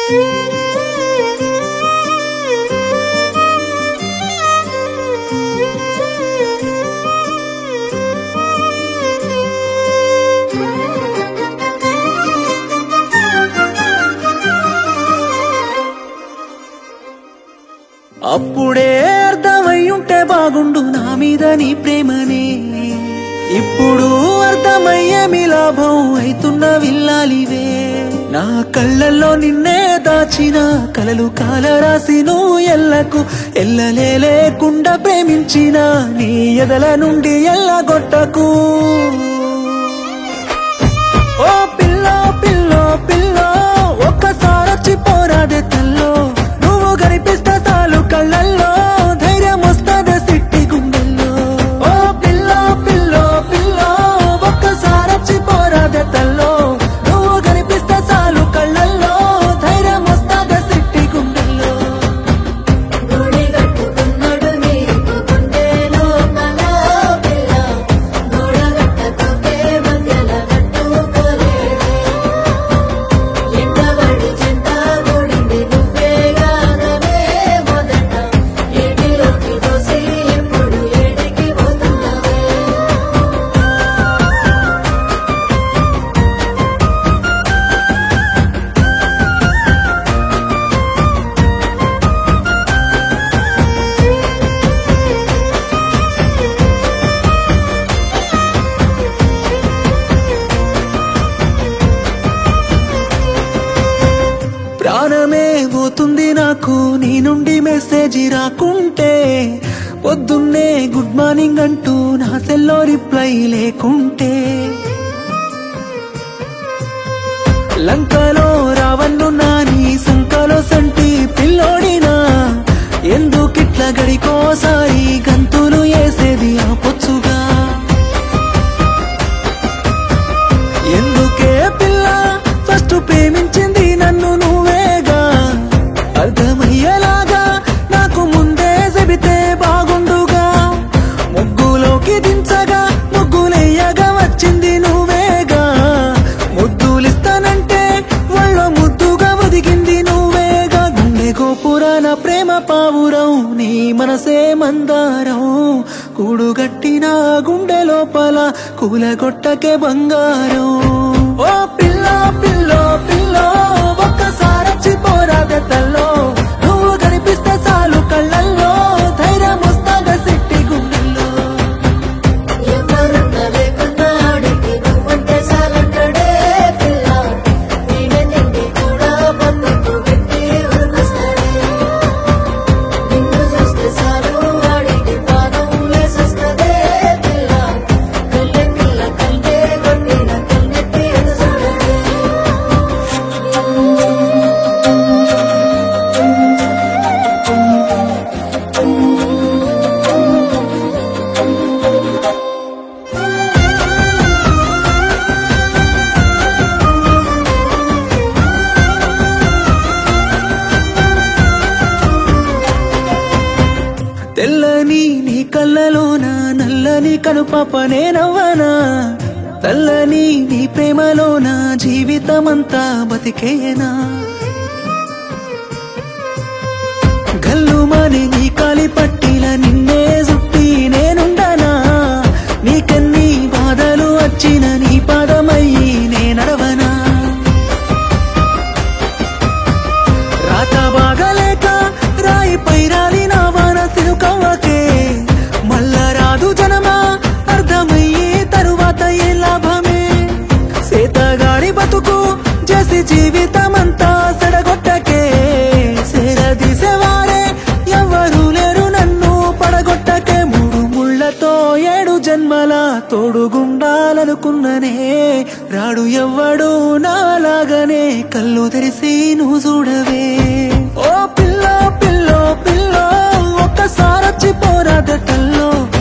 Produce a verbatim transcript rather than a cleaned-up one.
అప్పుడే అర్థమయ్యుంటే బాగుండు నా మీద నీ ప్రేమనే ఇప్పుడు అర్థమయ్యేమి లాభం అవుతున్న విల్లాలివే నా కళ్ళల్లో నిన్నే దాచిన కలలు కాలరాసి నువ్వు ఎల్లకు ఎల్లలేకుండా ప్రేమించిన నీ ఎదల నుండి ఎల్లగొట్టకు ఓ పిల్లో పిల్లో పిల్లో ఒక్కసారొచ్చి పోరాదే తల్లో నువ్వు కనిపిస్తే చాలు కళ్ళల్లో ధైర్యం వస్తదే సిట్టి గుండెల్లో ఓ పిల్లో పిల్లో పిల్లో ఒక్కసారొచ్చి పోరాదే తల్లో నువ్వు కనిపిస్తే చాలు కళ్ళల్లో ధైర్యం వస్తదే సిట్టి గుండెల్లో గుడి కట్టుకున్నాడు నీకు గుండె లోపల పిల్ల గోడగట్టతోకే మధ్యల కట్టుకోలేడే ఎండబడి చెంత గూడింది నువ్వే కాదనే మొదట ఏటిలోకి దోసి ఎప్పుడు ఏడికి పోతున్నావే ప్రాణమే పోతుంది నాకు నీ నుండి మెసేజ్ రాకుంటే పొద్దున్నే గుడ్ మార్నింగ్ అంటూ నా సెల్లో రిప్లై లేకుంటే లంకలో రావన్ను నా నీ సంకలో సంటి పిల్లోడినా ఎందుకిట్లా గడికోసారి గంతులు వేసేది ఆ పొచ్చుగా ఎందుకే పిల్ల ఫస్ట్ ప్రేమించింది నన్ను నువ్వేగా అర్థమయ్యేలాగా నాకు ముందే చెబితే బాగుండుగా ముగ్గులోకి దించగా ముగ్గులెయ్యగా వచ్చింది నువ్వేగా ముద్దులిస్తానంటే వాళ్ళ ముద్దుగా ఒదిగింది నువ్వేగా గుండె గోపురాన ప్రేమ పావురం నీ మనసే మందారం కూడుగట్టిన గుండె లోపల కూలగొట్టకే బంగారం ఓ పిల్ల పిల్లో పిల్లో ఒక్కసారొచ్చి పోరాదే తల్లో నువ్వు కనిపిస్తే చాలు కళ్ళల్లో ధైర్యం వస్తాగా సిట్టి గుండెల్లో ఎవరున్నా లేకున్నా ఆడికి నువ్వంటే చాలంటాడే పిల్ల నేనే తిండి కూడా పక్కకు పెట్టి ఉరికొస్తాడే నిన్ను చూస్తే చాలు ఆడికి పాదం లేసొస్తదే పిల్ల కళ్ళే పిల్ల కళ్ళే కొట్టిన కన్నెత్తి ఎదు చూడడే తెల్లని నీ కళ్ళలోన నల్లని కనుపాపనే నవ్వనా తెల్లని నీ ప్రేమలోన జీవితమంతా బతికేనా గల్లుమని నీ కాలి పట్టిల నిన్నే చుట్టి నేనుండనా నీకెన్ని బాధలు వచ్చిన నీ పాదమయ్యి నే నడవనా రాత బాగలేక రాయి పైరాలి నా వాన సినుకవ్వకే మల్ల రాదు జనమా అర్థమయ్యే తరువాత ఏ లాభమే సేతగాడి బతుకు చేసి జీవితమంతా సెడగొట్టకే సేరదీసేవారే ఎవ్వరూ లేరు నన్ను పడగొట్టకే మూడు ముళ్ళతో ఏడు జన్మల తోడుగుండాలనుకున్ననే రాడు ఎవ్వడు నాలాగనే కళ్ళు తెరిసి నువ్వు చూడవే ఓ పిల్లో పిల్లో పిల్లో ఒక్కసారొచ్చి పోరాదే తల్లో